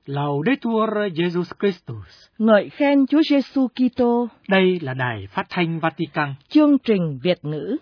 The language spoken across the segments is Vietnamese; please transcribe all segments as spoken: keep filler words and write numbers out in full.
Laudetur Jesus Christus. Ngợi khen Chúa Giêsu Kitô. Đây là đài phát thanh Vatican. Chương trình Việt ngữ.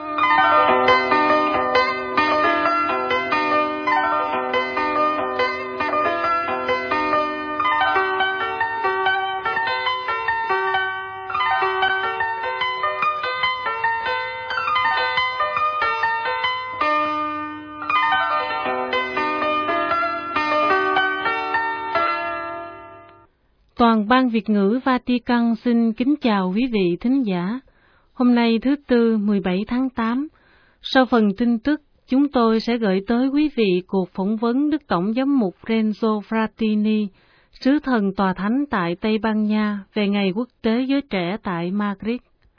Toàn ban Việt ngữ Vatican xin kính chào quý vị thính giả. Hôm nay thứ Tư mười bảy tháng tám, sau phần tin tức, chúng tôi sẽ gửi tới quý vị cuộc phỏng vấn Đức Tổng giám mục Renzo Frattini, sứ thần tòa thánh tại Tây Ban Nha về Ngày Quốc tế Giới Trẻ tại Madrid.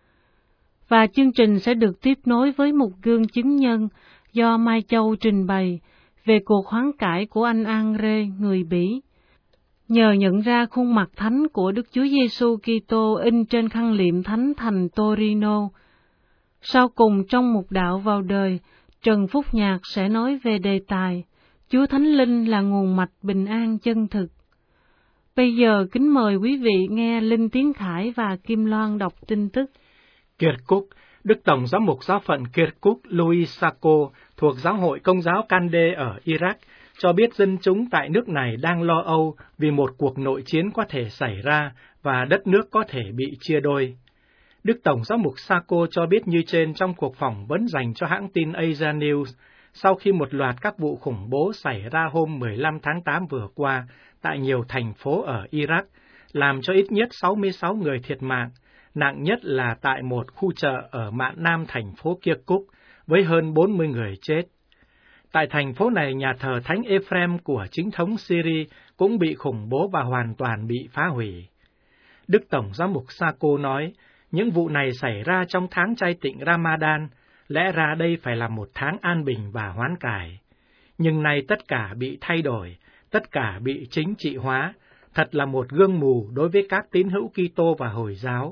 Và chương trình sẽ được tiếp nối với một gương chứng nhân do Mai Châu trình bày về cuộc hoán cải của anh André, người Bỉ, nhờ nhận ra khuôn mặt thánh của Đức Chúa Giêsu Kitô in trên khăn liệm thánh thành Torino. Sau cùng trong mục đạo vào đời, Trần Phúc Nhạc sẽ nói về đề tài Chúa Thánh Linh là nguồn mạch bình an chân thực. Bây giờ kính mời quý vị nghe Linh Tiến Khải và Kim Loan đọc tin tức. Kirkuk, Đức Tổng giám mục giáo phận Kirkuk Luis Sacco thuộc Giáo hội Công giáo Kande ở Iraq cho biết dân chúng tại nước này đang lo âu vì một cuộc nội chiến có thể xảy ra và đất nước có thể bị chia đôi. Đức Tổng giám mục Sacco cho biết như trên trong cuộc phỏng vấn dành cho hãng tin Asia News, sau khi một loạt các vụ khủng bố xảy ra hôm mười lăm tháng tám vừa qua tại nhiều thành phố ở Iraq, làm cho ít nhất sáu mươi sáu người thiệt mạng, nặng nhất là tại một khu chợ ở mạn nam thành phố Kirkuk với hơn bốn mươi người chết. Tại thành phố này, nhà thờ Thánh Ephrem của chính thống Syria cũng bị khủng bố và hoàn toàn bị phá hủy. Đức Tổng giám mục Sacco nói, những vụ này xảy ra trong tháng chay tịnh Ramadan, lẽ ra đây phải là một tháng an bình và hoán cải. Nhưng nay tất cả bị thay đổi, tất cả bị chính trị hóa, thật là một gương mù đối với các tín hữu Kitô và Hồi giáo.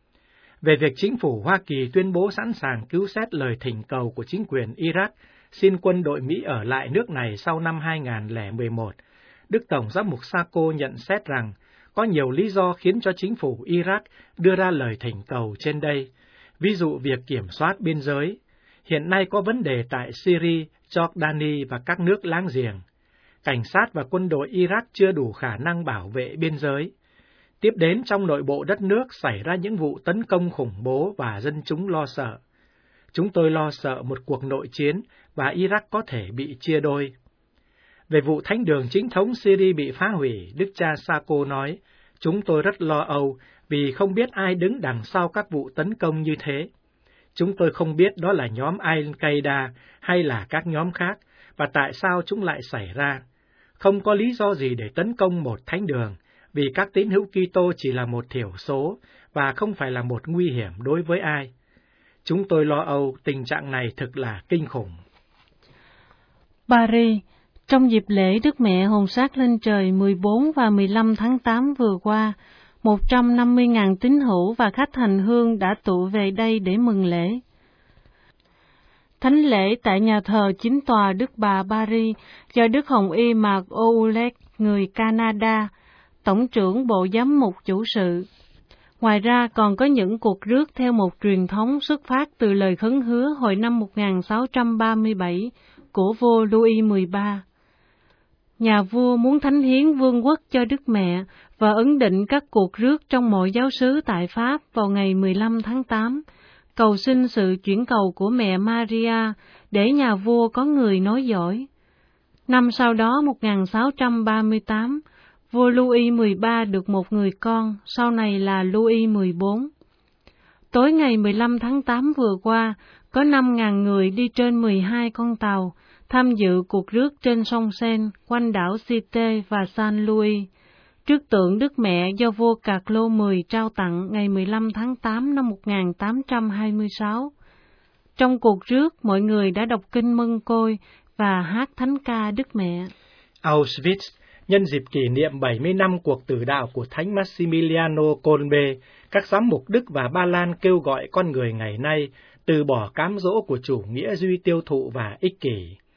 Về việc chính phủ Hoa Kỳ tuyên bố sẵn sàng cứu xét lời thỉnh cầu của chính quyền Iraq, xin quân đội Mỹ ở lại nước này sau năm hai nghìn không trăm mười một, Đức Tổng giám mục Sacco nhận xét rằng có nhiều lý do khiến cho chính phủ Iraq đưa ra lời thỉnh cầu trên đây, ví dụ việc kiểm soát biên giới. Hiện nay có vấn đề tại Syria, Jordani và các nước láng giềng. Cảnh sát và quân đội Iraq chưa đủ khả năng bảo vệ biên giới. Tiếp đến, trong nội bộ đất nước xảy ra những vụ tấn công khủng bố và dân chúng lo sợ. Chúng tôi lo sợ một cuộc nội chiến và Iraq có thể bị chia đôi. Về vụ thánh đường chính thống Syria bị phá hủy, Đức cha Sacco nói, chúng tôi rất lo âu vì không biết ai đứng đằng sau các vụ tấn công như thế. Chúng tôi không biết đó là nhóm Al-Qaeda hay là các nhóm khác, và tại sao chúng lại xảy ra. Không có lý do gì để tấn công một thánh đường, vì các tín hữu Kitô chỉ là một thiểu số và không phải là một nguy hiểm đối với ai. Chúng tôi lo âu, tình trạng này thực là kinh khủng. Paris, trong dịp lễ Đức Mẹ Hồn Xác lên trời mười bốn và mười lăm tháng tám vừa qua, một trăm năm mươi nghìn tín hữu và khách hành hương đã tụ về đây để mừng lễ. Thánh lễ tại nhà thờ chính tòa Đức Bà Paris do Đức Hồng Y Mark Ouellet, người Canada, Tổng trưởng Bộ Giám mục chủ sự. Ngoài ra còn có những cuộc rước theo một truyền thống xuất phát từ lời khấn hứa hồi năm một nghìn sáu trăm ba mươi bảy của vua Louis mười ba. Nhà vua muốn thánh hiến vương quốc cho Đức Mẹ và ấn định các cuộc rước trong mọi giáo xứ tại Pháp vào ngày mười lăm tháng tám, cầu xin sự chuyển cầu của mẹ Maria để nhà vua có người nối dõi. Năm sau đó, một nghìn sáu trăm ba mươi tám, vua Louis mười ba được một người con, sau này là Louis mười bốn. Tối ngày mười lăm tháng tám vừa qua, có năm nghìn người đi trên mười hai con tàu, tham dự cuộc rước trên sông Seine, quanh đảo Cité và Saint Louis, trước tượng Đức Mẹ do vua Carlo mười trao tặng ngày mười lăm tháng tám năm một nghìn tám trăm hai mươi sáu. Trong cuộc rước, mọi người đã đọc kinh Mân Côi và hát thánh ca Đức Mẹ. Auschwitz, nhân dịp kỷ niệm bảy mươi năm cuộc tử đạo của Thánh Maximiliano Kolbe, các giám mục Đức và Ba Lan kêu gọi con người ngày nay từ bỏ cám dỗ của chủ nghĩa duy tiêu thụ và ích kỷ.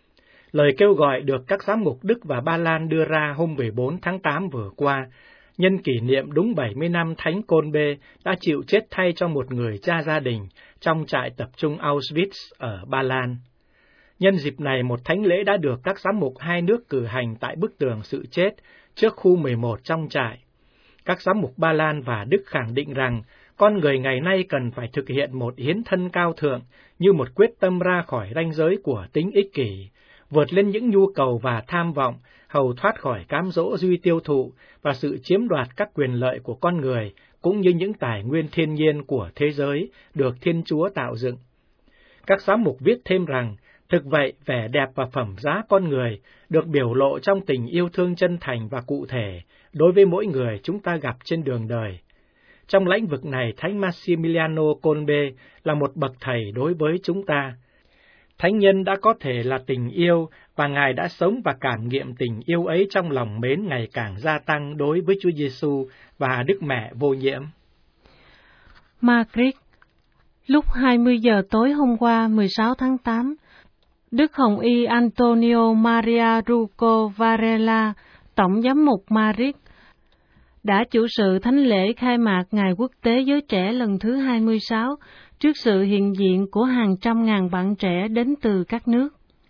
Lời kêu gọi được các giám mục Đức và Ba Lan đưa ra hôm mười bốn tháng tám vừa qua, nhân kỷ niệm đúng bảy mươi năm Thánh Côn Bê đã chịu chết thay cho một người cha gia đình trong trại tập trung Auschwitz ở Ba Lan. Nhân dịp này, một thánh lễ đã được các giám mục hai nước cử hành tại bức tường sự chết trước khu mười một trong trại. Các giám mục Ba Lan và Đức khẳng định rằng con người ngày nay cần phải thực hiện một hiến thân cao thượng như một quyết tâm ra khỏi ranh giới của tính ích kỷ, vượt lên những nhu cầu và tham vọng, hầu thoát khỏi cám dỗ duy tiêu thụ và sự chiếm đoạt các quyền lợi của con người, cũng như những tài nguyên thiên nhiên của thế giới được Thiên Chúa tạo dựng. Các giám mục viết thêm rằng, thực vậy, vẻ đẹp và phẩm giá con người được biểu lộ trong tình yêu thương chân thành và cụ thể đối với mỗi người chúng ta gặp trên đường đời. Trong lĩnh vực này, Thánh Massimiliano Kolbe là một bậc thầy đối với chúng ta. Thánh nhân đã có thể là tình yêu, và Ngài đã sống và cảm nghiệm tình yêu ấy trong lòng mến ngày càng gia tăng đối với Chúa Giêsu và Đức Mẹ vô nhiễm. Madrid, lúc hai mươi giờ tối hôm qua mười sáu tháng tám, Đức Hồng Y Antonio Maria Rucco Varela, Tổng giám mục Madrid, đã chủ sự thánh lễ khai mạc Ngày Quốc tế Giới Trẻ lần thứ hai mươi sáu trước sự hiện diện của hàng trăm ngàn bạn trẻ đến từ các nước.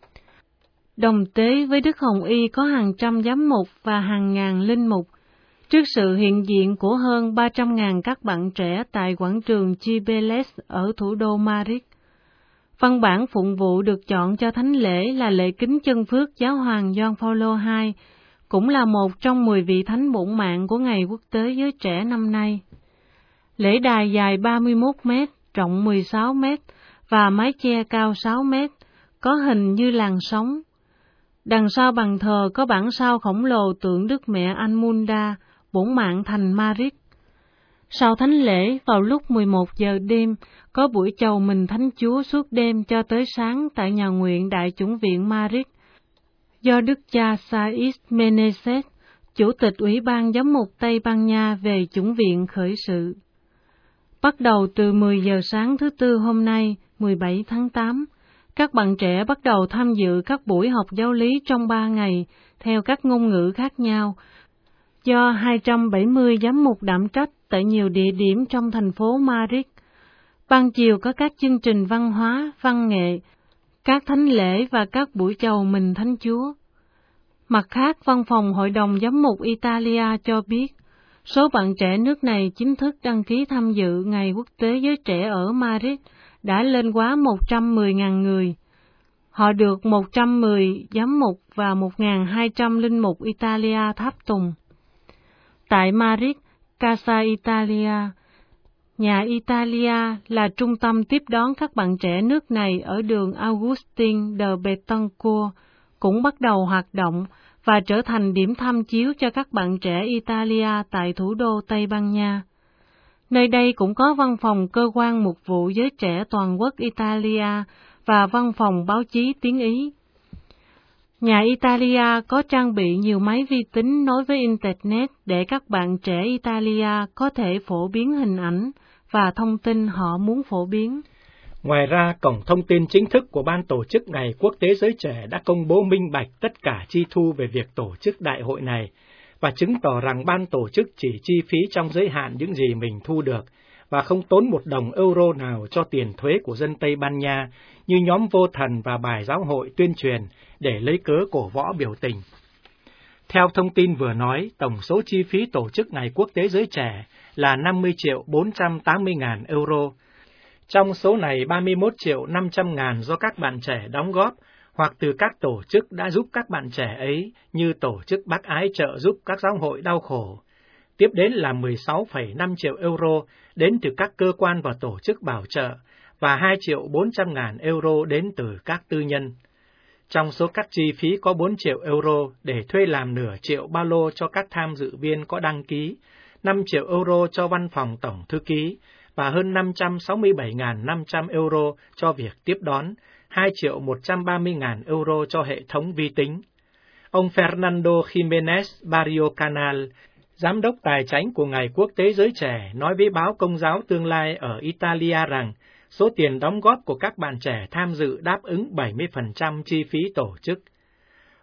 Đồng tế với Đức Hồng Y có hàng trăm giám mục và hàng ngàn linh mục, trước sự hiện diện của hơn ba trăm ngàn các bạn trẻ tại quảng trường Cibeles ở thủ đô Madrid. Văn bản phụng vụ được chọn cho thánh lễ là lễ kính chân phước Giáo hoàng Gioan Phaolô đệ nhị, cũng là một trong mười vị thánh bổn mạng của Ngày Quốc tế Giới Trẻ năm nay. Lễ đài dài ba mươi mốt mét, rộng mười sáu mét và mái che cao sáu mét, có hình như làn sóng. Đằng sau bàn thờ có bản sao khổng lồ tượng Đức Mẹ Anmunda, bổn mạng thành Madrid. Sau thánh lễ, vào lúc mười một giờ đêm, có buổi chầu mừng Thánh Chúa suốt đêm cho tới sáng tại nhà nguyện Đại chủng viện Madrid, do Đức cha Saiz Meneses, Chủ tịch Ủy ban Giám mục Tây Ban Nha về chủng viện khởi sự. Bắt đầu từ mười giờ sáng thứ Tư hôm nay, mười bảy tháng tám, các bạn trẻ bắt đầu tham dự các buổi học giáo lý trong ba ngày, theo các ngôn ngữ khác nhau, do hai trăm bảy mươi giám mục đảm trách tại nhiều địa điểm trong thành phố Madrid. Ban chiều có các chương trình văn hóa, văn nghệ, các thánh lễ và các buổi chầu mừng Thánh Chúa. Mặt khác, Văn phòng Hội đồng Giám mục Italia cho biết, số bạn trẻ nước này chính thức đăng ký tham dự Ngày Quốc tế Giới Trẻ ở Madrid đã lên quá một trăm mười nghìn người. Họ được một trăm mười giám mục và một nghìn hai trăm linh mục Italia tháp tùng. Tại Madrid, Casa Italia, nhà Italia là trung tâm tiếp đón các bạn trẻ nước này ở đường Agustín de Betancourt, cũng bắt đầu hoạt động và trở thành điểm tham chiếu cho các bạn trẻ Italia tại thủ đô Tây Ban Nha. Nơi đây cũng có văn phòng cơ quan mục vụ giới trẻ toàn quốc Italia và văn phòng báo chí tiếng Ý. Nhà Italia có trang bị nhiều máy vi tính nối với Internet để các bạn trẻ Italia có thể phổ biến hình ảnh và thông tin họ muốn phổ biến. Ngoài ra, cổng thông tin chính thức của Ban tổ chức Ngày Quốc tế Giới Trẻ đã công bố minh bạch tất cả chi thu về việc tổ chức đại hội này và chứng tỏ rằng ban tổ chức chỉ chi phí trong giới hạn những gì mình thu được và không tốn một đồng euro nào cho tiền thuế của dân Tây Ban Nha như nhóm vô thần và bài giáo hội tuyên truyền để lấy cớ cổ võ biểu tình. Theo thông tin vừa nói, tổng số chi phí tổ chức Ngày Quốc tế Giới Trẻ là năm mươi triệu bốn trăm tám mươi ngàn euro. Trong số này, ba mươi mốt triệu năm trăm ngàn do các bạn trẻ đóng góp hoặc từ các tổ chức đã giúp các bạn trẻ ấy như Tổ chức Bác Ái trợ giúp các giáo hội đau khổ. Tiếp đến là mười sáu phẩy năm triệu euro đến từ các cơ quan và tổ chức bảo trợ và hai triệu bốn trăm ngàn euro đến từ các tư nhân. Trong số các chi phí có bốn triệu euro để thuê làm nửa triệu ba lô cho các tham dự viên có đăng ký, năm triệu euro cho văn phòng tổng thư ký và hơn năm trăm sáu mươi bảy nghìn năm trăm euro cho việc tiếp đón, hai triệu một trăm ba mươi ngàn euro cho hệ thống vi tính. Ông Fernando Jiménez Barrio Canal, Giám đốc Tài chánh của Ngày Quốc tế Giới Trẻ, nói với báo Công giáo Tương lai ở Italia rằng số tiền đóng góp của các bạn trẻ tham dự đáp ứng bảy mươi phần trăm chi phí tổ chức.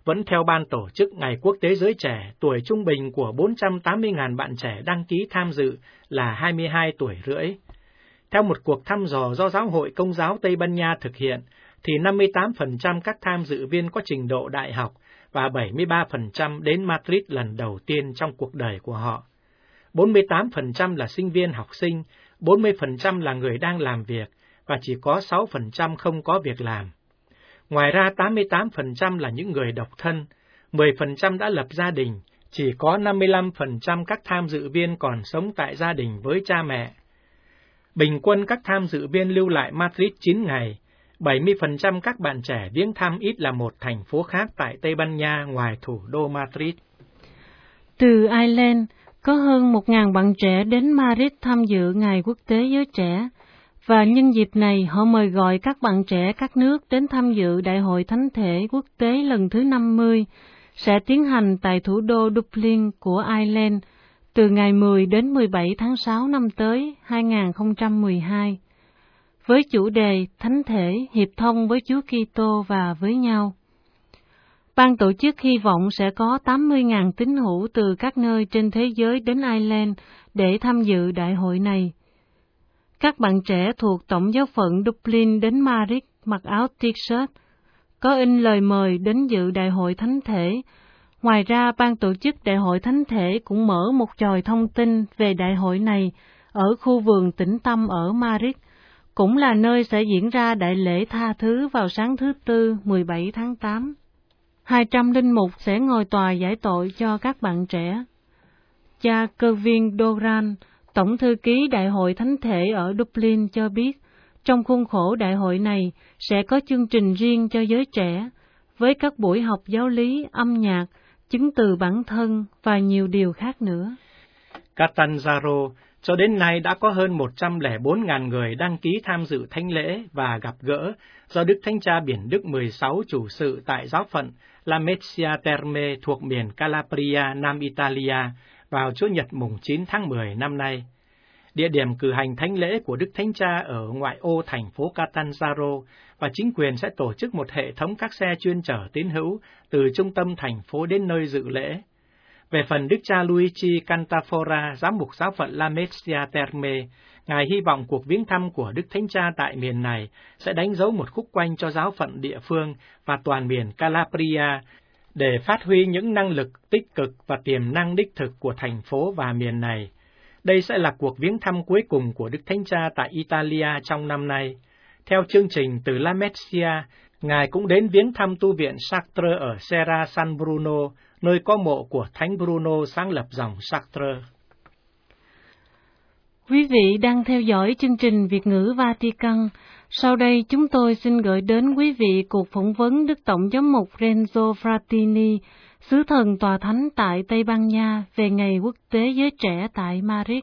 vẫn theo ban tổ chức Ngày Quốc tế Giới Trẻ, tuổi trung bình của bốn trăm tám mươi nghìn bạn trẻ đăng ký tham dự là hai mươi hai tuổi rưỡi. Theo một cuộc thăm dò do Giáo hội Công giáo Tây Ban Nha thực hiện, thì năm mươi tám phần trăm các tham dự viên có trình độ đại học và bảy mươi ba phần trăm đến Madrid lần đầu tiên trong cuộc đời của họ. bốn mươi tám phần trăm là sinh viên học sinh, bốn mươi phần trăm là người đang làm việc và chỉ có sáu phần trăm không có việc làm. Ngoài ra, tám mươi tám phần trăm là những người độc thân, mười phần trăm đã lập gia đình, chỉ có năm mươi lăm phần trăm các tham dự viên còn sống tại gia đình với cha mẹ. Bình quân các tham dự viên lưu lại Madrid chín ngày, bảy mươi phần trăm các bạn trẻ viếng thăm ít là một thành phố khác tại Tây Ban Nha ngoài thủ đô Madrid. Từ Ireland, có hơn một nghìn bạn trẻ đến Madrid tham dự Ngày Quốc tế Giới Trẻ, và nhân dịp này họ mời gọi các bạn trẻ các nước đến tham dự Đại hội Thánh thể Quốc tế lần thứ năm mươi, sẽ tiến hành tại thủ đô Dublin của Ireland từ ngày mười đến mười bảy tháng sáu năm tới hai nghìn không trăm mười hai, với chủ đề Thánh thể hiệp thông với Chúa Kitô và với nhau. Ban tổ chức hy vọng sẽ có tám mươi nghìn tín hữu từ các nơi trên thế giới đến Ireland để tham dự đại hội này. Các bạn trẻ thuộc Tổng giáo phận Dublin đến Madrid mặc áo t-shirt, có in lời mời đến dự Đại hội Thánh thể. Ngoài ra, ban tổ chức Đại hội Thánh thể cũng mở một chòi thông tin về đại hội này ở khu vườn Tĩnh Tâm ở Madrid, cũng là nơi sẽ diễn ra đại lễ tha thứ vào sáng thứ Tư mười bảy tháng tám. hai trăm linh mục sẽ ngồi tòa giải tội cho các bạn trẻ. Cha Kevin Doran, Tổng thư ký Đại hội Thánh thể ở Dublin cho biết, trong khuôn khổ đại hội này sẽ có chương trình riêng cho giới trẻ, với các buổi học giáo lý, âm nhạc, chứng từ bản thân và nhiều điều khác nữa. Catanzaro, cho đến nay đã có hơn một trăm lẻ bốn nghìn người đăng ký tham dự thánh lễ và gặp gỡ do Đức Thánh Cha Biển Đức mười sáu chủ sự tại giáo phận Lamezia Terme thuộc miền Calabria, Nam Italia vào Chủ nhật mùng chín tháng mười năm nay. Địa điểm cử hành thánh lễ của Đức Thánh Cha ở ngoại ô thành phố Catanzaro, và chính quyền sẽ tổ chức một hệ thống các xe chuyên chở tín hữu từ trung tâm thành phố đến nơi dự lễ. Về phần Đức cha Luigi Cantafora, giám mục giáo phận Lamezia Terme, Ngài hy vọng cuộc viếng thăm của Đức Thánh Cha tại miền này sẽ đánh dấu một khúc quanh cho giáo phận địa phương và toàn miền Calabria để phát huy những năng lực tích cực và tiềm năng đích thực của thành phố và miền này. Đây sẽ là cuộc viếng thăm cuối cùng của Đức Thánh Cha tại Italia trong năm nay. Theo chương trình từ Lamezia, Ngài cũng đến viếng thăm tu viện Sartre ở Serra San Bruno, nơi có mộ của Thánh Bruno sáng lập dòng Sartre. Quý vị đang theo dõi chương trình Việt ngữ Vatican. Sau đây chúng tôi xin gửi đến quý vị cuộc phỏng vấn Đức Tổng giám mục Renzo Frattini, sứ thần tòa thánh tại Tây Ban Nha về Ngày Quốc tế Giới Trẻ tại Madrid.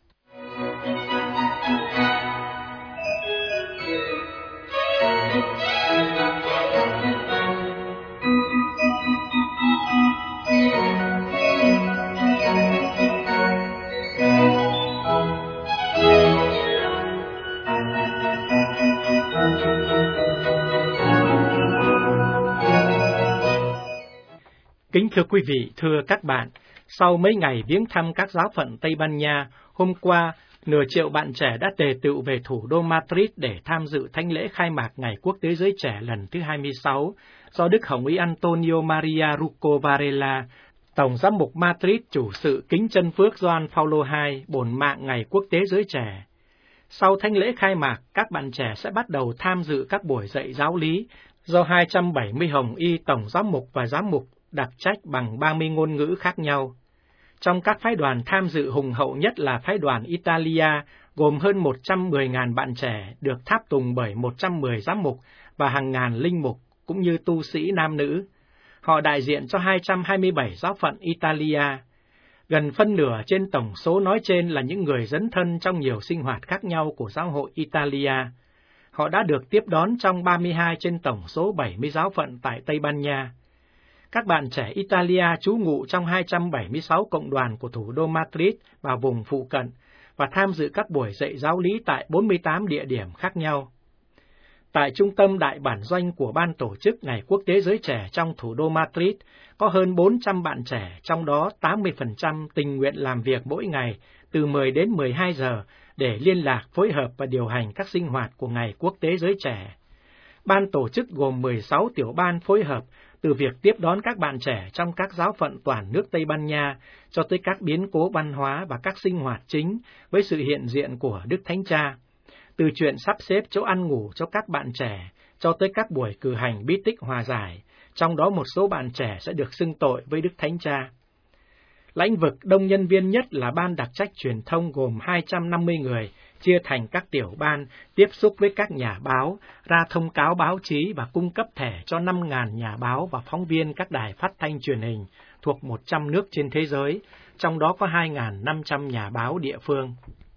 Kính thưa quý vị, thưa các bạn, sau mấy ngày viếng thăm các giáo phận Tây Ban Nha, hôm qua, nửa triệu bạn trẻ đã tề tựu về thủ đô Madrid để tham dự thánh lễ khai mạc Ngày Quốc tế Giới Trẻ lần thứ hai mươi sáu, do Đức Hồng Y Antonio Maria Rucco Varela, Tổng giám mục Madrid chủ sự Kính Chân Phước Gioan Phaolô hai, bổn mạng Ngày Quốc tế Giới Trẻ. Sau thánh lễ khai mạc, các bạn trẻ sẽ bắt đầu tham dự các buổi dạy giáo lý do hai trăm bảy mươi Hồng Y Tổng giám mục và giám mục đặc trách bằng ba mươi ngôn ngữ khác nhau. Trong các phái đoàn tham dự hùng hậu nhất là phái đoàn Italia, gồm hơn một trăm mười nghìn bạn trẻ được tháp tùng bởi một trăm mười giám mục và hàng ngàn linh mục cũng như tu sĩ nam nữ. Họ đại diện cho hai trăm hai mươi bảy giáo phận Italia. Gần phân nửa trên tổng số nói trên là những người dấn thân trong nhiều sinh hoạt khác nhau của giáo hội Italia. Họ đã được tiếp đón trong ba mươi hai trên tổng số bảy mươi giáo phận tại Tây Ban Nha. Các bạn trẻ Italia trú ngụ trong hai trăm bảy mươi sáu cộng đoàn của thủ đô Madrid và vùng phụ cận và tham dự các buổi dạy giáo lý tại bốn mươi tám địa điểm khác nhau. Tại trung tâm đại bản doanh của Ban tổ chức Ngày Quốc tế Giới Trẻ trong thủ đô Madrid, có hơn bốn trăm bạn trẻ, trong đó tám mươi phần trăm tình nguyện làm việc mỗi ngày từ mười đến mười hai giờ để liên lạc, phối hợp và điều hành các sinh hoạt của Ngày Quốc tế Giới Trẻ. Ban tổ chức gồm mười sáu tiểu ban phối hợp, từ việc tiếp đón các bạn trẻ trong các giáo phận toàn nước Tây Ban Nha cho tới các biến cố văn hóa và các sinh hoạt chính với sự hiện diện của Đức Thánh Cha. Từ chuyện sắp xếp chỗ ăn ngủ cho các bạn trẻ cho tới các buổi cử hành bí tích hòa giải, trong đó một số bạn trẻ sẽ được xưng tội với Đức Thánh Cha. Lĩnh vực đông nhân viên nhất là ban đặc trách truyền thông gồm hai trăm năm mươi người, chia thành các tiểu ban, tiếp xúc với các nhà báo, ra thông cáo báo chí và cung cấp thẻ cho năm nghìn nhà báo và phóng viên các đài phát thanh truyền hình thuộc một trăm nước trên thế giới, trong đó có hai nghìn năm trăm nhà báo địa phương.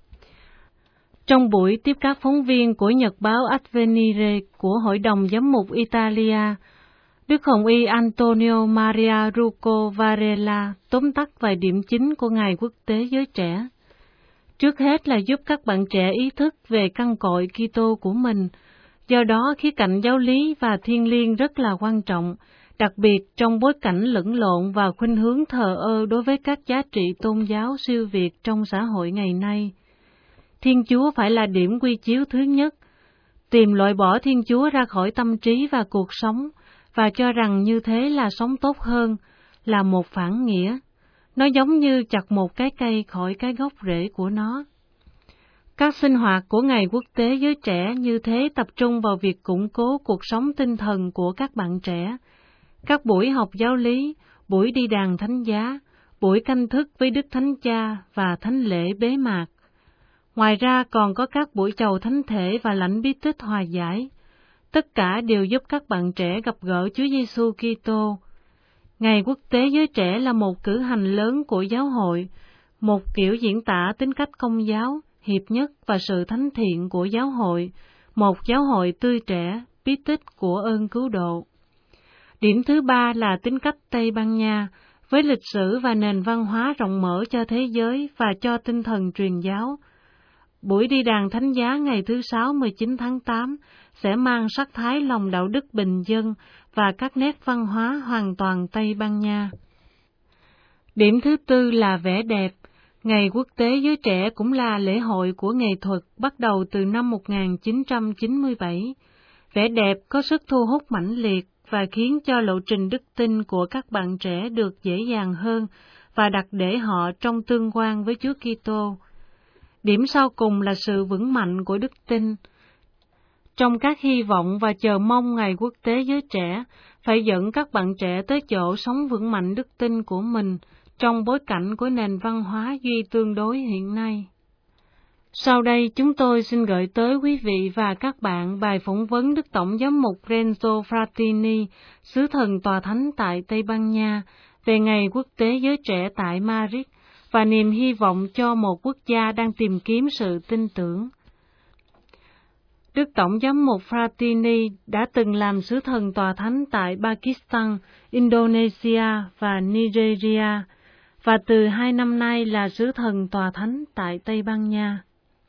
Trong buổi tiếp các phóng viên của nhật báo Avvenire của Hội đồng Giám mục Italia, Đức Hồng Y Antonio Maria Rucco Varela tóm tắt vài điểm chính của Ngày Quốc tế Giới Trẻ. Trước hết là giúp các bạn trẻ ý thức về căn cội Kitô của mình, do đó khía cạnh giáo lý và thiêng liêng rất là quan trọng, đặc biệt trong bối cảnh lẫn lộn và khuynh hướng thờ ơ đối với các giá trị tôn giáo siêu việt trong xã hội ngày nay. Thiên Chúa phải là điểm quy chiếu thứ nhất, tìm loại bỏ Thiên Chúa ra khỏi tâm trí và cuộc sống, và cho rằng như thế là sống tốt hơn, là một phản nghĩa. Nó giống như chặt một cái cây khỏi cái gốc rễ của nó. Các sinh hoạt của Ngày Quốc tế Giới Trẻ như thế tập trung vào việc củng cố cuộc sống tinh thần của các bạn trẻ. Các buổi học giáo lý, buổi đi đàn thánh giá, buổi canh thức với Đức Thánh Cha và thánh lễ bế mạc. Ngoài ra còn có các buổi chầu thánh thể và lãnh bí tích hòa giải. Tất cả đều giúp các bạn trẻ gặp gỡ Chúa Giêsu Kitô. Ngày Quốc tế Giới Trẻ là một cử hành lớn của giáo hội, một kiểu diễn tả tính cách công giáo, hiệp nhất và sự thánh thiện của giáo hội, một giáo hội tươi trẻ, bí tích của ơn cứu độ. Điểm thứ ba là tính cách Tây Ban Nha, với lịch sử và nền văn hóa rộng mở cho thế giới và cho tinh thần truyền giáo. Buổi đi đàn thánh giá ngày thứ Sáu mười chín tháng tám sẽ mang sắc thái lòng đạo đức bình dân và các nét văn hóa hoàn toàn Tây Ban Nha. Điểm thứ tư là vẻ đẹp. Ngày Quốc tế Giới Trẻ cũng là lễ hội của nghệ thuật bắt đầu từ năm một nghìn chín trăm chín mươi bảy. Vẻ đẹp có sức thu hút mãnh liệt và khiến cho lộ trình đức tin của các bạn trẻ được dễ dàng hơn và đặt để họ trong tương quan với Chúa Kitô. Điểm sau cùng là sự vững mạnh của đức tin. Trong các hy vọng và chờ mong Ngày Quốc tế Giới Trẻ, phải dẫn các bạn trẻ tới chỗ sống vững mạnh đức tin của mình trong bối cảnh của nền văn hóa duy tương đối hiện nay. Sau đây chúng tôi xin gửi tới quý vị và các bạn bài phỏng vấn Đức Tổng Giám mục Renzo Frattini, sứ thần tòa thánh tại Tây Ban Nha, về Ngày Quốc tế Giới Trẻ tại Madrid và niềm hy vọng cho một quốc gia đang tìm kiếm sự tin tưởng. Đức Tổng Giám mục Frattini đã từng làm sứ thần tòa thánh tại Pakistan, Indonesia và Nigeria, và từ hai năm nay là sứ thần tòa thánh tại Tây Ban Nha.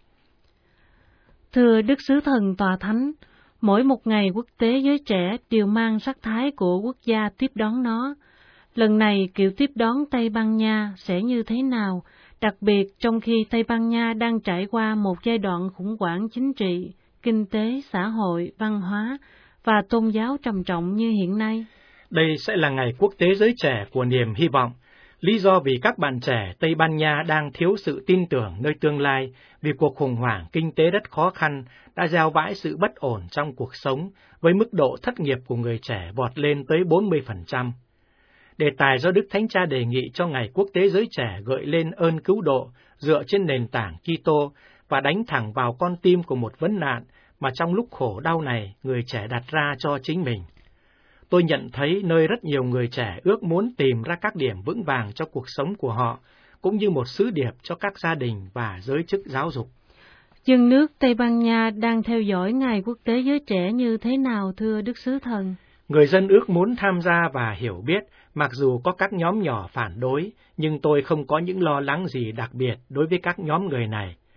Thưa Đức Sứ Thần Tòa Thánh, mỗi một ngày quốc tế giới trẻ đều mang sắc thái của quốc gia tiếp đón nó. Lần này kiểu tiếp đón Tây Ban Nha sẽ như thế nào, đặc biệt trong khi Tây Ban Nha đang trải qua một giai đoạn khủng hoảng chính trị, kinh tế, xã hội, văn hóa và tôn giáo trầm trọng như hiện nay? Đây sẽ là ngày quốc tế giới trẻ của niềm hy vọng. Lý do vì các bạn trẻ Tây Ban Nha đang thiếu sự tin tưởng nơi tương lai vì cuộc khủng hoảng kinh tế rất khó khăn đã gieo vãi sự bất ổn trong cuộc sống với mức độ thất nghiệp của người trẻ vọt lên tới bốn mươi phần trăm. Đề tài do Đức Thánh Cha đề nghị cho Ngày Quốc tế Giới Trẻ gợi lên ơn cứu độ dựa trên nền tảng Kitô và đánh thẳng vào con tim của một vấn nạn mà trong lúc khổ đau này người trẻ đặt ra cho chính mình. Tôi nhận thấy nơi rất nhiều người trẻ ước muốn tìm ra các điểm vững vàng cho cuộc sống của họ, cũng như một sứ điệp cho các gia đình và giới chức giáo dục. Dân nước Tây Ban Nha đang theo dõi Ngày Quốc tế Giới Trẻ như thế nào, thưa Đức Sứ Thần? Người dân ước muốn tham gia và hiểu biết, mặc dù có các nhóm nhỏ phản đối, nhưng tôi không có những lo lắng gì đặc biệt đối với các nhóm người này.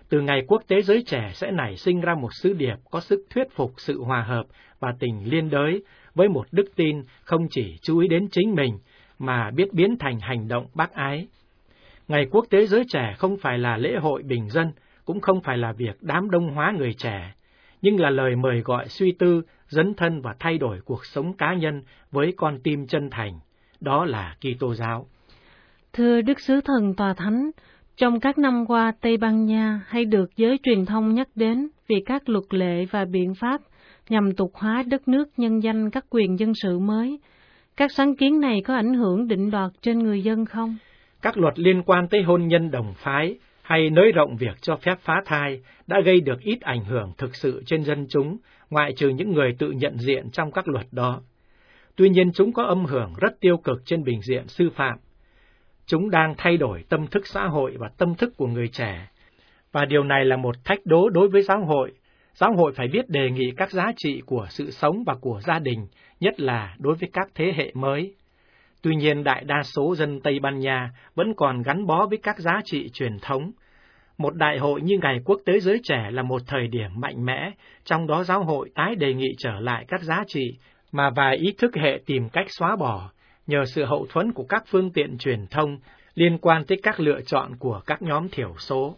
Từ ngày quốc tế giới trẻ sẽ nảy sinh ra một sứ điệp có sức thuyết phục sự hòa hợp và tình liên đới với một đức tin không chỉ chú ý đến chính mình, mà biết biến thành hành động bác ái. Ngày quốc tế giới trẻ không phải là lễ hội bình dân, cũng không phải là việc đám đông hóa người trẻ, nhưng là lời mời gọi suy tư, dấn thân và thay đổi cuộc sống cá nhân với con tim chân thành, đó là Kitô giáo. Thưa Đức Sứ Thần Tòa Thánh, trong các năm qua, Tây Ban Nha hay được giới truyền thông nhắc đến vì các luật lệ và biện pháp nhằm tục hóa đất nước nhân danh các quyền dân sự mới. Các sáng kiến này có ảnh hưởng định đoạt trên người dân không? Các luật liên quan tới hôn nhân đồng phái hay nới rộng việc cho phép phá thai đã gây được ít ảnh hưởng thực sự trên dân chúng, ngoại trừ những người tự nhận diện trong các luật đó. Tuy nhiên chúng có âm hưởng rất tiêu cực trên bình diện sư phạm. Chúng đang thay đổi tâm thức xã hội và tâm thức của người trẻ, và điều này là một thách đố đối với giáo hội. Giáo hội phải biết đề nghị các giá trị của sự sống và của gia đình, nhất là đối với các thế hệ mới. Tuy nhiên, đại đa số dân Tây Ban Nha vẫn còn gắn bó với các giá trị truyền thống. Một đại hội như Ngày Quốc tế Giới Trẻ là một thời điểm mạnh mẽ, trong đó giáo hội tái đề nghị trở lại các giá trị mà vài ý thức hệ tìm cách xóa bỏ, nhờ sự hậu thuẫn của các phương tiện truyền thông liên quan tới các lựa chọn của các nhóm thiểu số.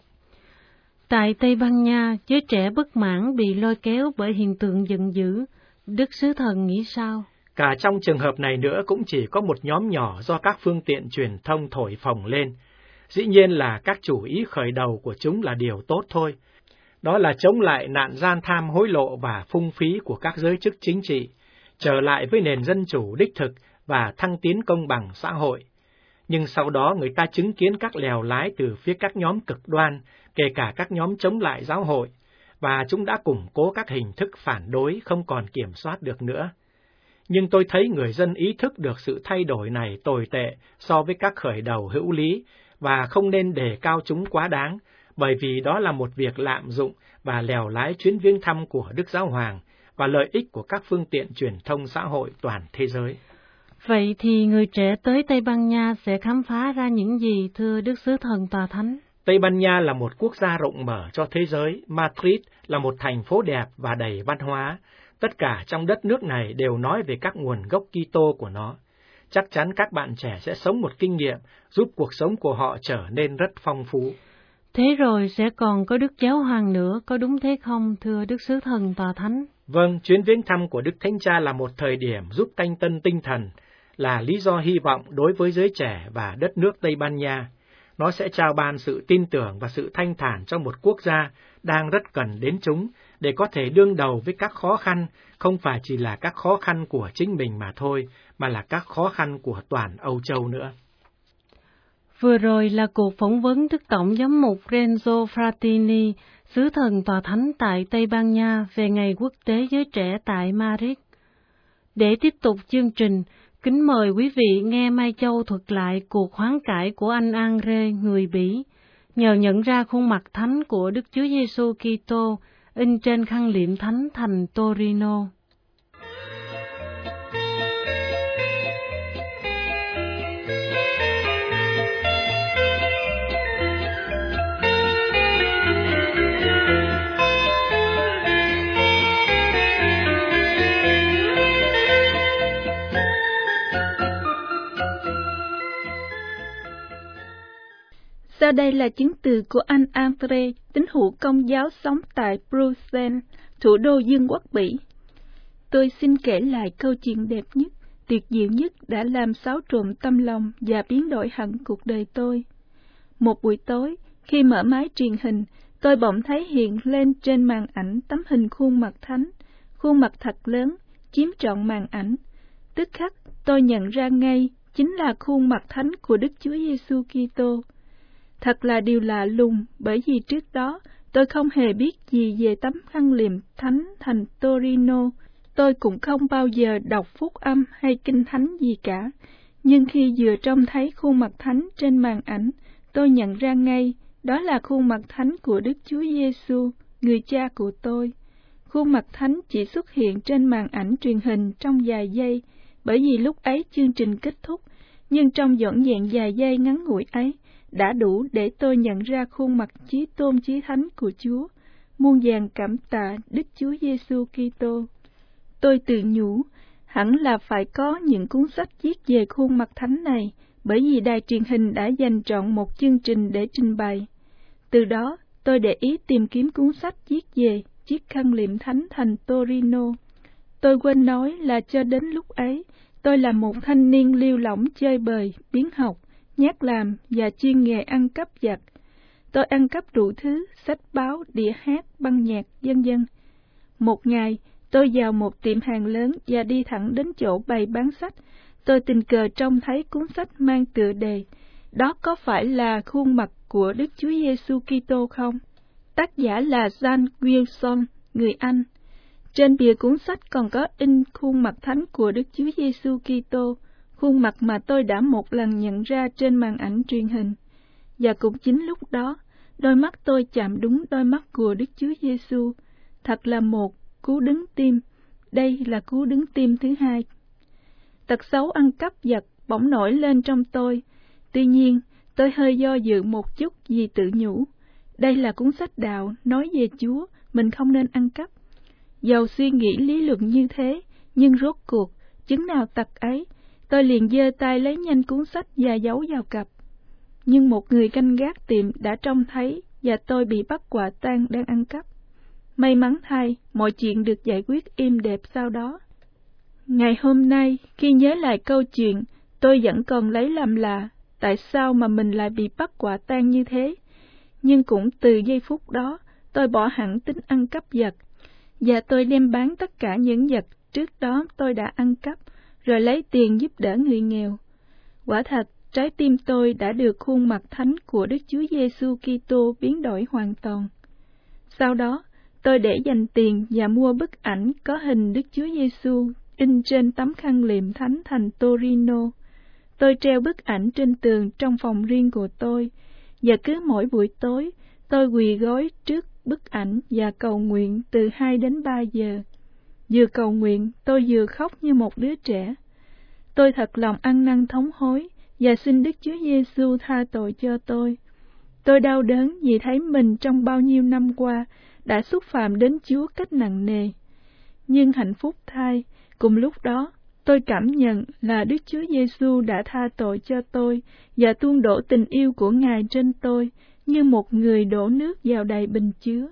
Tại Tây Ban Nha, giới trẻ bất mãn bị lôi kéo bởi hiện tượng giận dữ. Đức Sứ Thần nghĩ sao? Cả trong trường hợp này nữa cũng chỉ có một nhóm nhỏ do các phương tiện truyền thông thổi phồng lên. Dĩ nhiên là các chủ ý khởi đầu của chúng là điều tốt thôi. Đó là chống lại nạn gian tham hối lộ và phung phí của các giới chức chính trị, trở lại với nền dân chủ đích thực và thăng tiến công bằng xã hội. Nhưng sau đó người ta chứng kiến các lèo lái từ phía các nhóm cực đoan, kể cả các nhóm chống lại giáo hội, và chúng đã củng cố các hình thức phản đối không còn kiểm soát được nữa. Nhưng tôi thấy người dân ý thức được sự thay đổi này tồi tệ so với các khởi đầu hữu lý, và không nên đề cao chúng quá đáng, bởi vì đó là một việc lạm dụng và lèo lái chuyến viếng thăm của Đức Giáo Hoàng và lợi ích của các phương tiện truyền thông xã hội toàn thế giới. Vậy thì người trẻ tới Tây Ban Nha sẽ khám phá ra những gì, thưa Đức Sứ Thần Tòa Thánh? Tây Ban Nha là một quốc gia rộng mở cho thế giới. Madrid là một thành phố đẹp và đầy văn hóa. Tất cả trong đất nước này đều nói về các nguồn gốc Kitô của nó. Chắc chắn các bạn trẻ sẽ sống một kinh nghiệm giúp cuộc sống của họ trở nên rất phong phú. Thế rồi sẽ còn có Đức Giáo Hoàng nữa, có đúng thế không, thưa Đức Sứ Thần Tòa Thánh? Vâng, chuyến viếng thăm của Đức Thánh Cha là một thời điểm giúp canh tân tinh thần, là lý do hy vọng đối với giới trẻ và đất nước Tây Ban Nha. Nó sẽ trao ban sự tin tưởng và sự thanh thản cho một quốc gia đang rất cần đến chúng để có thể đương đầu với các khó khăn, không phải chỉ là các khó khăn của chính mình mà thôi, mà là các khó khăn của toàn Âu Châu nữa. Vừa rồi là cuộc phỏng vấn Đức Tổng Giám mục Renzo Frattini, Sứ Thần Tòa Thánh tại Tây Ban Nha về Ngày Quốc tế Giới Trẻ tại Madrid. Để tiếp tục chương trình, kính mời quý vị nghe Mai Châu thuật lại cuộc hoán cải của anh André, người Bỉ, nhờ nhận ra khuôn mặt thánh của Đức Chúa Giêsu Kitô in trên khăn liệm thánh thành Torino. Sau đây là chứng từ của anh André, tín hữu Công giáo sống tại Bruxelles, thủ đô Dương quốc Bỉ. Tôi xin kể lại câu chuyện đẹp nhất, tuyệt diệu nhất đã làm xáo trộn tâm lòng và biến đổi hẳn cuộc đời tôi. Một buổi tối, khi mở máy truyền hình, tôi bỗng thấy hiện lên trên màn ảnh tấm hình khuôn mặt thánh, khuôn mặt thật lớn, chiếm trọn màn ảnh. Tức khắc, tôi nhận ra ngay, chính là khuôn mặt thánh của Đức Chúa Giêsu Kitô. Thật là điều lạ lùng, bởi vì trước đó tôi không hề biết gì về tấm khăn liệm thánh thành Torino. Tôi cũng không bao giờ đọc phúc âm hay kinh thánh gì cả. Nhưng khi vừa trông thấy khuôn mặt thánh trên màn ảnh, tôi nhận ra ngay, đó là khuôn mặt thánh của Đức Chúa Giêsu, người cha của tôi. Khuôn mặt thánh chỉ xuất hiện trên màn ảnh truyền hình trong vài giây, bởi vì lúc ấy chương trình kết thúc, nhưng trong dọn dẹn vài giây ngắn ngủi ấy, đã đủ để tôi nhận ra khuôn mặt chí tôn chí thánh của Chúa, muôn vàn cảm tạ Đức Chúa Giêsu Kitô. Tôi tự nhủ, hẳn là phải có những cuốn sách viết về khuôn mặt thánh này, bởi vì đài truyền hình đã dành trọn một chương trình để trình bày. Từ đó, tôi để ý tìm kiếm cuốn sách viết về chiếc khăn liệm thánh thành Torino. Tôi quên nói là cho đến lúc ấy, tôi là một thanh niên liêu lỏng chơi bời, biếng học, nhát làm và chuyên nghề ăn cắp vặt. Tôi ăn cắp đủ thứ, sách báo, đĩa hát, băng nhạc, vân vân. Một ngày, tôi vào một tiệm hàng lớn và đi thẳng đến chỗ bày bán sách. Tôi tình cờ trông thấy cuốn sách mang tựa đề, đó có phải là khuôn mặt của Đức Chúa Giêsu Kitô không? Tác giả là Jan Wilson, người Anh. Trên bìa cuốn sách còn có in khuôn mặt thánh của Đức Chúa Giêsu Kitô, khuôn mặt mà tôi đã một lần nhận ra trên màn ảnh truyền hình. Và cũng chính lúc đó, đôi mắt tôi chạm đúng đôi mắt của Đức Chúa Giêsu. Thật là một cú đứng tim. Đây là cú đứng tim thứ hai. Tật xấu ăn cắp vặt bỗng nổi lên trong tôi. Tuy nhiên, tôi hơi do dự một chút vì tự nhủ. Đây là cuốn sách đạo nói về Chúa, mình không nên ăn cắp. Dầu suy nghĩ lý luận như thế, nhưng rốt cuộc, chứng nào tật ấy, tôi liền giơ tay lấy nhanh cuốn sách và giấu vào cặp. Nhưng một người canh gác tiệm đã trông thấy và tôi bị bắt quả tang đang ăn cắp. May mắn thay, mọi chuyện được giải quyết êm đẹp sau đó. Ngày hôm nay, khi nhớ lại câu chuyện, tôi vẫn còn lấy làm lạ tại sao mà mình lại bị bắt quả tang như thế. Nhưng cũng từ giây phút đó, tôi bỏ hẳn tính ăn cắp vặt, và tôi đem bán tất cả những vật trước đó tôi đã ăn cắp, rồi lấy tiền giúp đỡ người nghèo. Quả thật, trái tim tôi đã được khuôn mặt thánh của Đức Chúa Giêsu Kitô biến đổi hoàn toàn. Sau đó, tôi để dành tiền và mua bức ảnh có hình Đức Chúa Giêsu in trên tấm khăn liệm thánh thành Torino. Tôi treo bức ảnh trên tường trong phòng riêng của tôi, và cứ mỗi buổi tối, tôi quỳ gối trước bức ảnh và cầu nguyện từ hai đến ba giờ. Vừa cầu nguyện, tôi vừa khóc như một đứa trẻ. Tôi thật lòng ăn năn thống hối và xin Đức Chúa Giêsu tha tội cho tôi. Tôi đau đớn vì thấy mình trong bao nhiêu năm qua đã xúc phạm đến Chúa cách nặng nề. Nhưng hạnh phúc thay, cùng lúc đó, tôi cảm nhận là Đức Chúa Giêsu đã tha tội cho tôi và tuôn đổ tình yêu của Ngài trên tôi như một người đổ nước vào đầy bình chứa.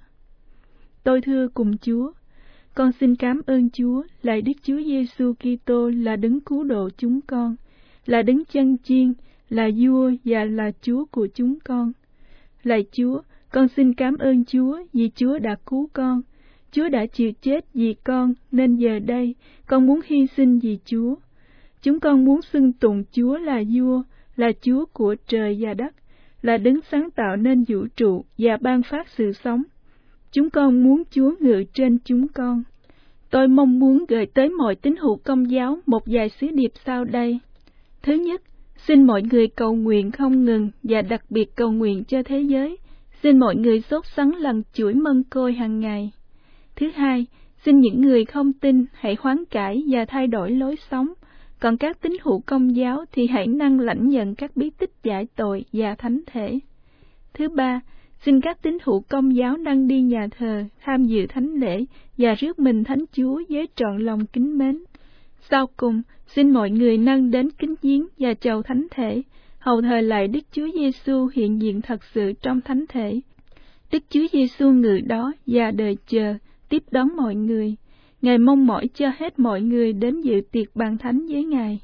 Tôi thưa cùng Chúa, con xin cảm ơn Chúa, lạy Đức Chúa Giêsu Kitô là đấng cứu độ chúng con, là đấng chân chiên, là vua và là Chúa của chúng con. Lạy Chúa, con xin cảm ơn Chúa vì Chúa đã cứu con. Chúa đã chịu chết vì con, nên giờ đây con muốn hy sinh vì Chúa. Chúng con muốn xưng tụng Chúa là vua, là Chúa của trời và đất, là đấng sáng tạo nên vũ trụ và ban phát sự sống. Chúng con muốn Chúa ngự trên chúng con. Tôi mong muốn gửi tới mọi tín hữu Công giáo một vài sứ điệp sau đây. Thứ nhất, xin mọi người cầu nguyện không ngừng và đặc biệt cầu nguyện cho thế giới. Xin mọi người sốt sắng lần chuỗi mân côi hàng ngày. Thứ hai, xin những người không tin hãy hoán cải và thay đổi lối sống. Còn các tín hữu Công giáo thì hãy năng lãnh nhận các bí tích giải tội và thánh thể. Thứ ba, xin các tín hữu Công giáo năng đi nhà thờ, tham dự thánh lễ và rước mình Thánh Chúa với trọn lòng kính mến. Sau cùng, xin mọi người năng đến kính viếng và chầu thánh thể, hầu thờ lại Đức Chúa Giêsu hiện diện thật sự trong thánh thể. Đức Chúa Giêsu ngự đó và đời chờ tiếp đón mọi người. Ngài mong mỏi cho hết mọi người đến dự tiệc bàn thánh với Ngài.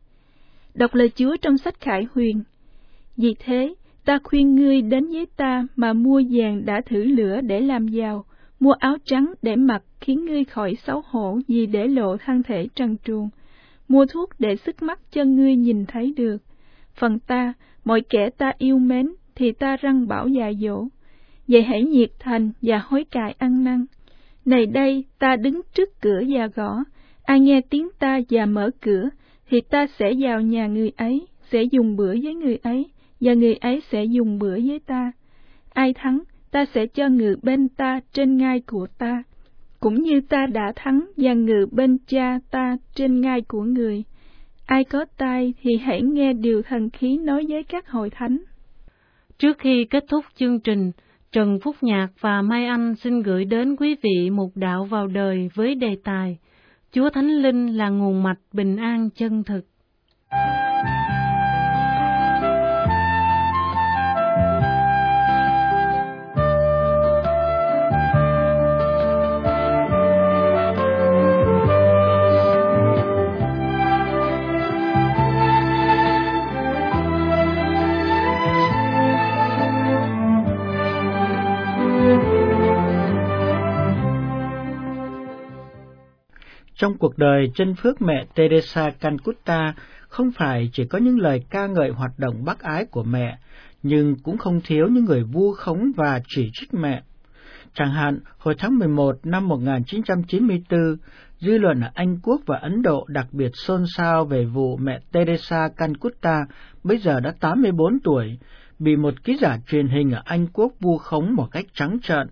Đọc lời Chúa trong sách Khải Huyền. Vì thế, ta khuyên ngươi đến với ta mà mua vàng đã thử lửa để làm giàu, mua áo trắng để mặc khiến ngươi khỏi xấu hổ vì để lộ thân thể trần truồng, mua thuốc để sức mắt cho ngươi nhìn thấy được. Phần ta, mọi kẻ ta yêu mến, thì ta răn bảo dạy dỗ. Vậy hãy nhiệt thành và hối cải ăn năn. Này đây, ta đứng trước cửa và gõ, ai nghe tiếng ta và mở cửa, thì ta sẽ vào nhà người ấy, sẽ dùng bữa với người ấy, và người ấy sẽ dùng bữa với ta. Ai thắng, ta sẽ cho ngự bên ta trên ngai của ta, cũng như ta đã thắng và ngự bên cha ta trên ngai của người. Ai có tai thì hãy nghe điều thần khí nói với các hội thánh. Trước khi kết thúc chương trình, Trần Phúc Nhạc và Mai Anh xin gửi đến quý vị một đạo vào đời với đề tài Chúa Thánh Linh là nguồn mạch bình an chân thực. Trong cuộc đời chân phước mẹ Teresa Calcutta không phải chỉ có những lời ca ngợi hoạt động bác ái của mẹ, nhưng cũng không thiếu những người vu khống và chỉ trích mẹ. Chẳng hạn, hồi tháng mười một năm một nghìn chín trăm chín mươi tư, dư luận ở Anh Quốc và Ấn Độ đặc biệt xôn xao về vụ mẹ Teresa Calcutta, bây giờ đã tám mươi bốn tuổi, bị một ký giả truyền hình ở Anh Quốc vu khống một cách trắng trợn.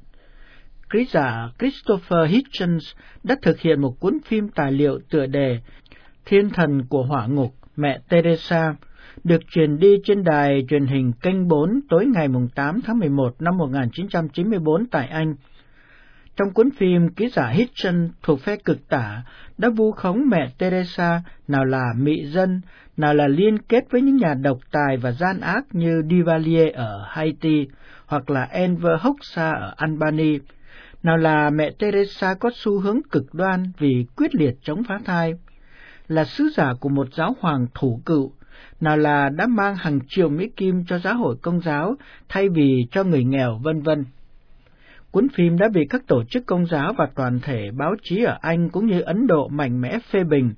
Ký giả Christopher Hitchens đã thực hiện một cuốn phim tài liệu tựa đề Thiên thần của hỏa ngục, mẹ Teresa, được truyền đi trên đài truyền hình kênh bốn tối ngày tám tháng mười một năm một nghìn chín trăm chín mươi bốn tại Anh. Trong cuốn phim, ký giả Hitchens thuộc phe cực tả đã vu khống mẹ Teresa nào là mị dân, nào là liên kết với những nhà độc tài và gian ác như Duvalier ở Haiti hoặc là Enver Hoxha ở Albany. Nào là mẹ Teresa có xu hướng cực đoan vì quyết liệt chống phá thai, là sứ giả của một giáo hoàng thủ cựu, nào là đã mang hàng triệu Mỹ Kim cho giáo hội Công giáo thay vì cho người nghèo, vân vân. Cuốn phim đã bị các tổ chức Công giáo và toàn thể báo chí ở Anh cũng như Ấn Độ mạnh mẽ phê bình.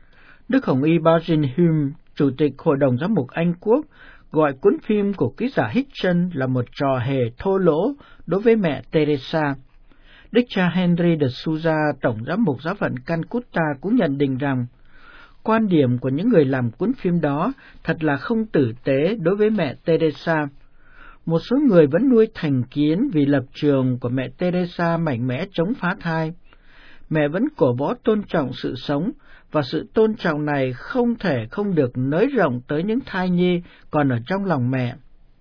Đức Hồng Y Basil Hume, Chủ tịch Hội đồng Giám mục Anh Quốc, gọi cuốn phim của ký giả Hitchens là một trò hề thô lỗ đối với mẹ Teresa. Đức cha Henry de Souza, Tổng giám mục giáo phận Calcutta cũng nhận định rằng, quan điểm của những người làm cuốn phim đó thật là không tử tế đối với mẹ Teresa. Một số người vẫn nuôi thành kiến vì lập trường của mẹ Teresa mạnh mẽ chống phá thai. Mẹ vẫn cổ võ tôn trọng sự sống, và sự tôn trọng này không thể không được nới rộng tới những thai nhi còn ở trong lòng mẹ.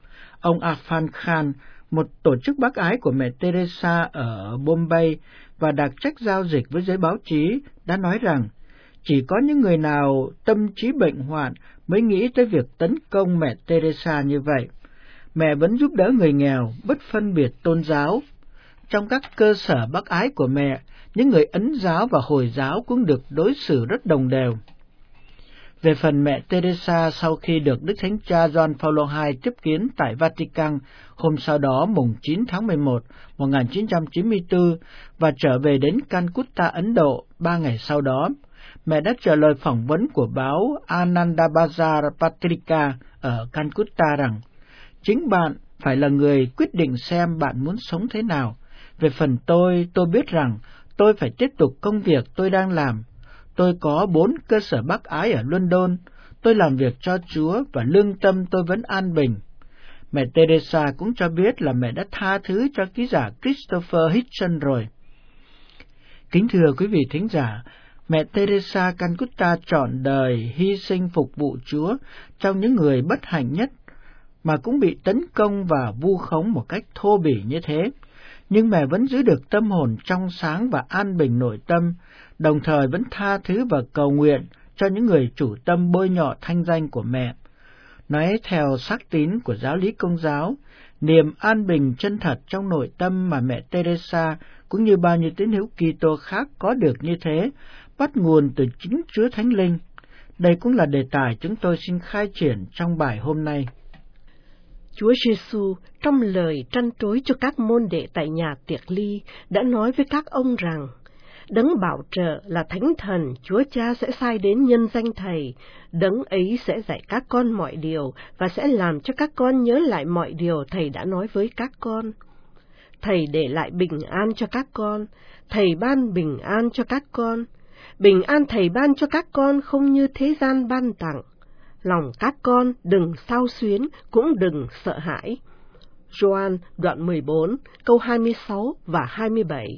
Ông Irfan Khan, một tổ chức bác ái của mẹ Teresa ở Bombay và đặc trách giao dịch với giới báo chí, đã nói rằng chỉ có những người nào tâm trí bệnh hoạn mới nghĩ tới việc tấn công mẹ Teresa như vậy. Mẹ vẫn giúp đỡ người nghèo, bất phân biệt tôn giáo. Trong các cơ sở bác ái của mẹ, những người Ấn giáo và Hồi giáo cũng được đối xử rất đồng đều. Về phần mẹ Teresa, sau khi được Đức Thánh Cha Gioan Phaolô đệ nhị tiếp kiến tại Vatican hôm sau đó mùng chín tháng mười một năm một nghìn chín trăm chín mươi tư và trở về đến Calcutta, Ấn Độ ba ngày sau đó, mẹ đã trả lời phỏng vấn của báo Anandabazar Patrika ở Calcutta rằng, chính bạn phải là người quyết định xem bạn muốn sống thế nào. Về phần tôi, tôi biết rằng tôi phải tiếp tục công việc tôi đang làm. Tôi có bốn cơ sở bác ái ở London, tôi làm việc cho Chúa và lương tâm tôi vẫn an bình. Mẹ Teresa cũng cho biết là mẹ đã tha thứ cho ký giả Christopher Hitchens rồi. Kính thưa quý vị thính giả, mẹ Teresa Calcutta trọn đời hy sinh phục vụ Chúa trong những người bất hạnh nhất, mà cũng bị tấn công và vu khống một cách thô bỉ như thế. Nhưng mẹ vẫn giữ được tâm hồn trong sáng và an bình nội tâm, đồng thời vẫn tha thứ và cầu nguyện cho những người chủ tâm bôi nhọ thanh danh của mẹ. Nói theo xác tín của giáo lý Công giáo, niềm an bình chân thật trong nội tâm mà mẹ Teresa cũng như bao nhiêu tín hữu Kitô khác có được như thế, bắt nguồn từ chính Chúa Thánh Linh. Đây cũng là đề tài chúng tôi xin khai triển trong bài hôm nay. Chúa Giêsu trong lời trăn trối cho các môn đệ tại nhà tiệc ly đã nói với các ông rằng, Đấng bảo trợ là Thánh Thần, Chúa Cha sẽ sai đến nhân danh Thầy. Đấng ấy sẽ dạy các con mọi điều và sẽ làm cho các con nhớ lại mọi điều Thầy đã nói với các con. Thầy để lại bình an cho các con, Thầy ban bình an cho các con. Bình an Thầy ban cho các con không như thế gian ban tặng. Lòng các con đừng xao xuyến, cũng đừng sợ hãi. Gioan đoạn mười bốn, câu hai mươi sáu và hai mươi bảy.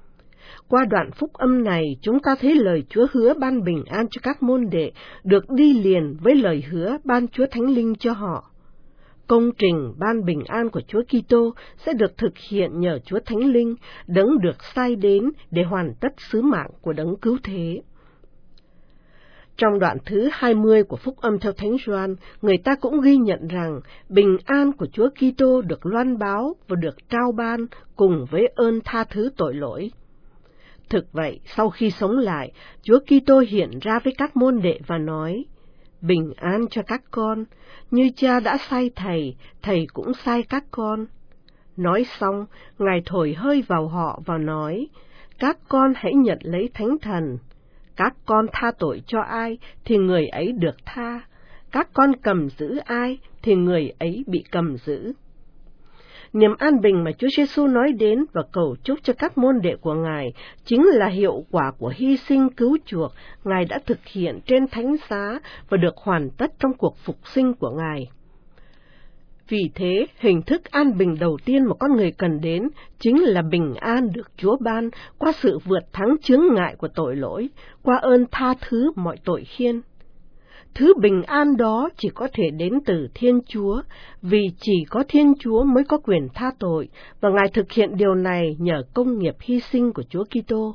Qua đoạn phúc âm này, chúng ta thấy lời Chúa hứa ban bình an cho các môn đệ được đi liền với lời hứa ban Chúa Thánh Linh cho họ. Công trình ban bình an của Chúa Kitô sẽ được thực hiện nhờ Chúa Thánh Linh, Đấng được sai đến để hoàn tất sứ mạng của Đấng Cứu Thế. Trong đoạn thứ hai mươi của Phúc Âm theo Thánh Gioan, người ta cũng ghi nhận rằng bình an của Chúa Kitô được loan báo và được trao ban cùng với ơn tha thứ tội lỗi. Thực vậy, sau khi sống lại, Chúa Kitô hiện ra với các môn đệ và nói: bình an cho các con, như Cha đã sai Thầy, Thầy cũng sai các con. Nói xong, Ngài thổi hơi vào họ và nói: các con hãy nhận lấy Thánh Thần. Các con tha tội cho ai thì người ấy được tha, các con cầm giữ ai thì người ấy bị cầm giữ. Niềm an bình mà Chúa Giêsu nói đến và cầu chúc cho các môn đệ của Ngài chính là hiệu quả của hy sinh cứu chuộc Ngài đã thực hiện trên thánh giá và được hoàn tất trong cuộc phục sinh của Ngài. Vì thế, hình thức an bình đầu tiên mà con người cần đến chính là bình an được Chúa ban qua sự vượt thắng chướng ngại của tội lỗi, qua ơn tha thứ mọi tội khiên. Thứ bình an đó chỉ có thể đến từ Thiên Chúa, vì chỉ có Thiên Chúa mới có quyền tha tội, và Ngài thực hiện điều này nhờ công nghiệp hy sinh của Chúa Kitô.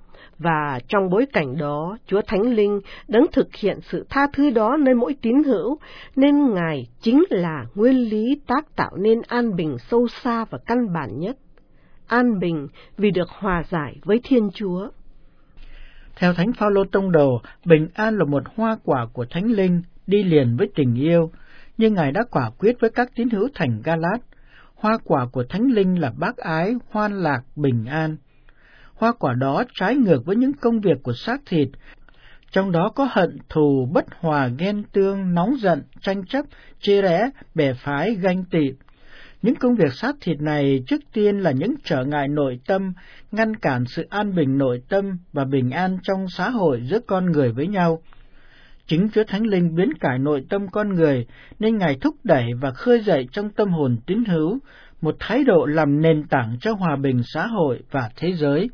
Và trong bối cảnh đó, Chúa Thánh Linh đấng thực hiện sự tha thứ đó nơi mỗi tín hữu, nên Ngài chính là nguyên lý tác tạo nên an bình sâu xa và căn bản nhất. An bình vì được hòa giải với Thiên Chúa. Theo Thánh Phaolô Tông Đồ, bình an là một hoa quả của Thánh Linh đi liền với tình yêu, như Ngài đã quả quyết với các tín hữu thành Ga-lát. Hoa quả của Thánh Linh là bác ái, hoan lạc, bình an. Hoa quả đó trái ngược với những công việc của xác thịt, trong đó có hận thù, bất hòa, ghen tương, nóng giận, tranh chấp, chia rẽ, bè phái, ganh tị. Những công việc xác thịt này trước tiên là những trở ngại nội tâm, ngăn cản sự an bình nội tâm và bình an trong xã hội giữa con người với nhau. Chính Chúa Thánh Linh biến cải nội tâm con người, nên Ngài thúc đẩy và khơi dậy trong tâm hồn tín hữu một thái độ làm nền tảng cho hòa bình xã hội và thế giới.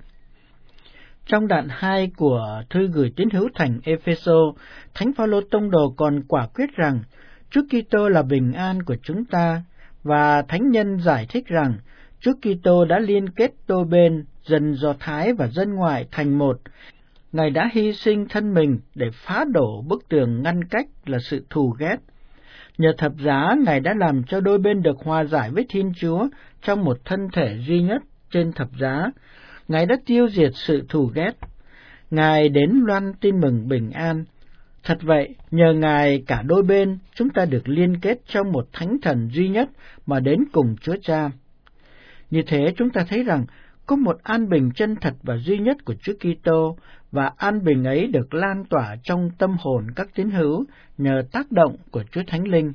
Trong đoạn hai của thư gửi tín hữu thành Ê-phê-sô, Thánh Phaolô Tông Đồ còn quả quyết rằng Chúa Kitô là bình an của chúng ta, và thánh nhân giải thích rằng Chúa Kitô đã liên kết đôi bên, dân Do Thái và dân ngoại thành một. Ngài đã hy sinh thân mình để phá đổ bức tường ngăn cách là sự thù ghét. Nhờ thập giá, Ngài đã làm cho đôi bên được hòa giải với Thiên Chúa trong một thân thể duy nhất trên thập giá. Ngài đã tiêu diệt sự thù ghét. Ngài đến loan tin mừng bình an. Thật vậy, nhờ Ngài cả đôi bên, chúng ta được liên kết trong một thánh thần duy nhất mà đến cùng Chúa Cha. Như thế chúng ta thấy rằng có một an bình chân thật và duy nhất của Chúa Kitô, và an bình ấy được lan tỏa trong tâm hồn các tín hữu nhờ tác động của Chúa Thánh Linh.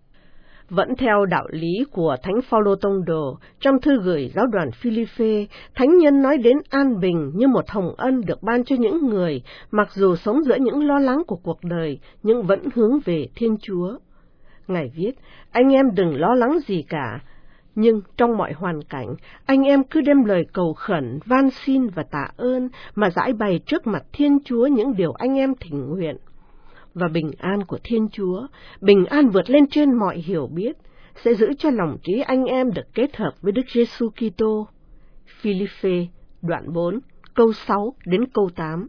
Vẫn theo đạo lý của Thánh Phaolô Tông Đồ, trong thư gửi giáo đoàn Phi-li-phê, thánh nhân nói đến an bình như một hồng ân được ban cho những người, mặc dù sống giữa những lo lắng của cuộc đời, nhưng vẫn hướng về Thiên Chúa. Ngài viết, anh em đừng lo lắng gì cả, nhưng trong mọi hoàn cảnh, anh em cứ đem lời cầu khẩn, van xin và tạ ơn mà giải bày trước mặt Thiên Chúa những điều anh em thỉnh nguyện. Và bình an của Thiên Chúa, bình an vượt lên trên mọi hiểu biết, sẽ giữ cho lòng trí anh em được kết hợp với Đức Giêsu Kitô. Phi-li-phê, đoạn bốn, câu sáu đến câu tám.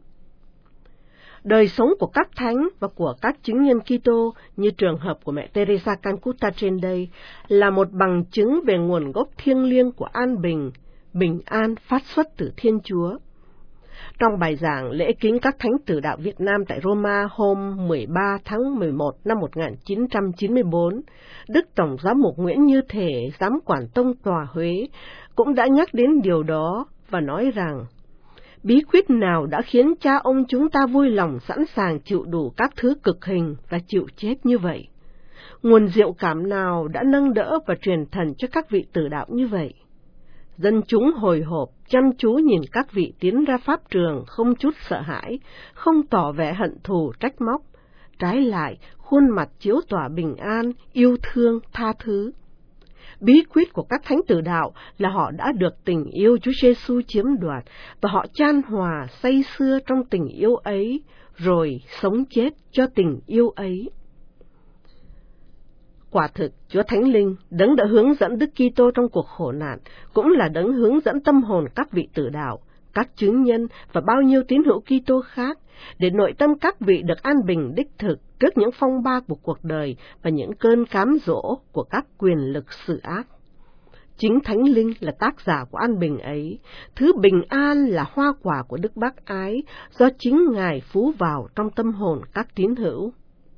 Đời sống của các thánh và của các chứng nhân Kitô, như trường hợp của mẹ Teresa Calcutta trên đây, là một bằng chứng về nguồn gốc thiêng liêng của an bình, bình an phát xuất từ Thiên Chúa. Trong bài giảng lễ kính các thánh tử đạo Việt Nam tại Roma hôm mười ba tháng mười một năm một nghìn chín trăm chín mươi tư, Đức Tổng giám mục Nguyễn Như Thể, giám quản tông tòa Huế, cũng đã nhắc đến điều đó và nói rằng, bí quyết nào đã khiến cha ông chúng ta vui lòng sẵn sàng chịu đủ các thứ cực hình và chịu chết như vậy? Nguồn diệu cảm nào đã nâng đỡ và truyền thần cho các vị tử đạo như vậy? Dân chúng hồi hộp, chăm chú nhìn các vị tiến ra pháp trường không chút sợ hãi, không tỏ vẻ hận thù trách móc. Trái lại, khuôn mặt chiếu tỏa bình an, yêu thương, tha thứ. Bí quyết của các thánh tử đạo là họ đã được tình yêu Chúa Giêsu chiếm đoạt, và họ chan hòa say sưa trong tình yêu ấy, rồi sống chết cho tình yêu ấy. Quả thực, Chúa Thánh Linh, đấng đã hướng dẫn Đức Kitô trong cuộc khổ nạn, cũng là đấng hướng dẫn tâm hồn các vị tử đạo, các chứng nhân và bao nhiêu tín hữu Kitô khác, để nội tâm các vị được an bình đích thực trước những phong ba của cuộc đời và những cơn cám dỗ của các quyền lực sự ác. Chính Thánh Linh là tác giả của an bình ấy, thứ bình an là hoa quả của Đức Bác Ái do chính Ngài phú vào trong tâm hồn các tín hữu.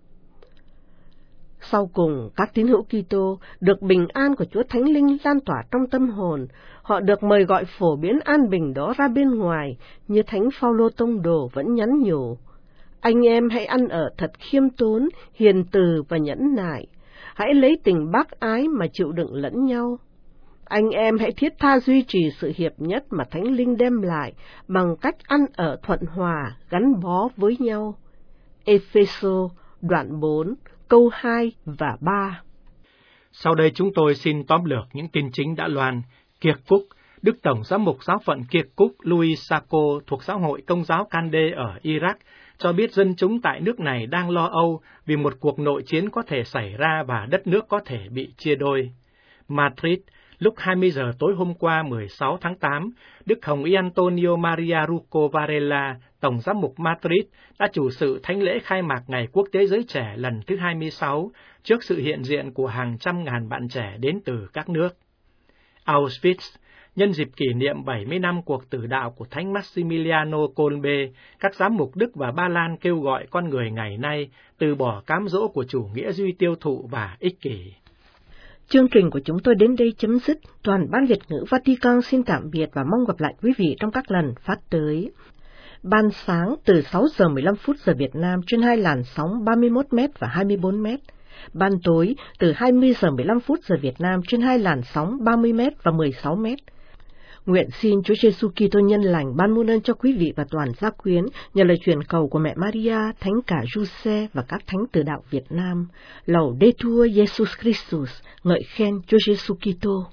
Sau cùng, các tín hữu Kitô được bình an của Chúa Thánh Linh lan tỏa trong tâm hồn, họ được mời gọi phổ biến an bình đó ra bên ngoài, như Thánh Phaolô Tông Đồ vẫn nhắn nhủ: anh em hãy ăn ở thật khiêm tốn, hiền từ và nhẫn nại, hãy lấy tình bác ái mà chịu đựng lẫn nhau. Anh em hãy thiết tha duy trì sự hiệp nhất mà Thánh Linh đem lại bằng cách ăn ở thuận hòa, gắn bó với nhau. Ê-phê-sô, đoạn bốn, câu hai và ba. Sau đây chúng tôi xin tóm lược những tin chính đã loan. Kirkuk, Đức Tổng giám mục giáo phận Kirkuk Louis Sako thuộc Giáo hội Công giáo Kande ở Iraq cho biết dân chúng tại nước này đang lo âu vì một cuộc nội chiến có thể xảy ra và đất nước có thể bị chia đôi. Madrid, lúc hai mươi giờ tối hôm qua mười sáu tháng tám, Đức Hồng Y Antonio Maria Rucco Varela, Tổng giám mục Madrid, đã chủ sự thánh lễ khai mạc Ngày Quốc tế Giới Trẻ lần thứ hai mươi sáu trước sự hiện diện của hàng trăm ngàn bạn trẻ đến từ các nước. Auschwitz, nhân dịp kỷ niệm bảy mươi năm cuộc tử đạo của Thánh Maximiliano Kolbe, các giám mục Đức và Ba Lan kêu gọi con người ngày nay từ bỏ cám dỗ của chủ nghĩa duy tiêu thụ và ích kỷ. Chương trình của chúng tôi đến đây chấm dứt. Toàn ban Việt ngữ Vatican xin tạm biệt và mong gặp lại quý vị trong các lần phát tới. Ban sáng từ sáu giờ mười lăm phút giờ Việt Nam trên hai làn sóng ba mươi mốt mét và hai mươi bốn mét. Ban tối từ hai mươi giờ mười lăm phút giờ Việt Nam trên hai làn sóng ba mươi mét và mười sáu mét. Nguyện xin Chúa Giêsu Kitô nhân lành ban muôn ơn cho quý vị và toàn gia quyến nhờ lời truyền cầu của mẹ Maria, Thánh cả Giuse và các thánh tử đạo Việt Nam. Laudetur Jesus Christus, ngợi khen Chúa Giêsu Kitô.